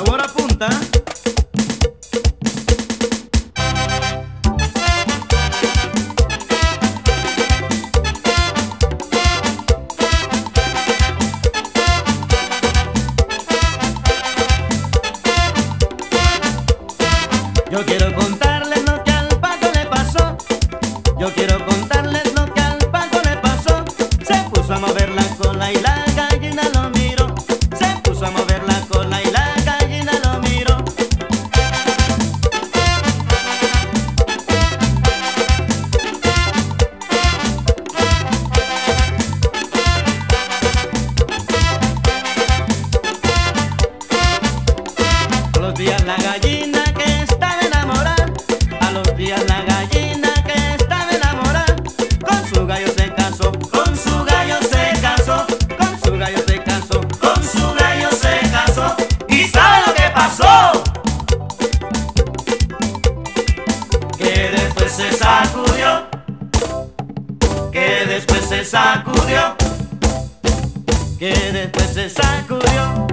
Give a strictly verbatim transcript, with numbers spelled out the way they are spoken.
favor apunta. Yo quiero contarles lo que al pato le pasó. Yo quiero contarles lo que al pato le pasó. Se puso a mover la cola y la gallina lo miró. Se puso a mover la cola y la gallina lo miró. A los días la gallina que estaba enamorada, a los días la gallina que estaba enamorada, con su gallo se casó, con su gallo se casó, con su gallo se casó, con su gallo se casó. ¿Y sabe lo que pasó? Que después se sacudió, que después se sacudió, que después se sacudió.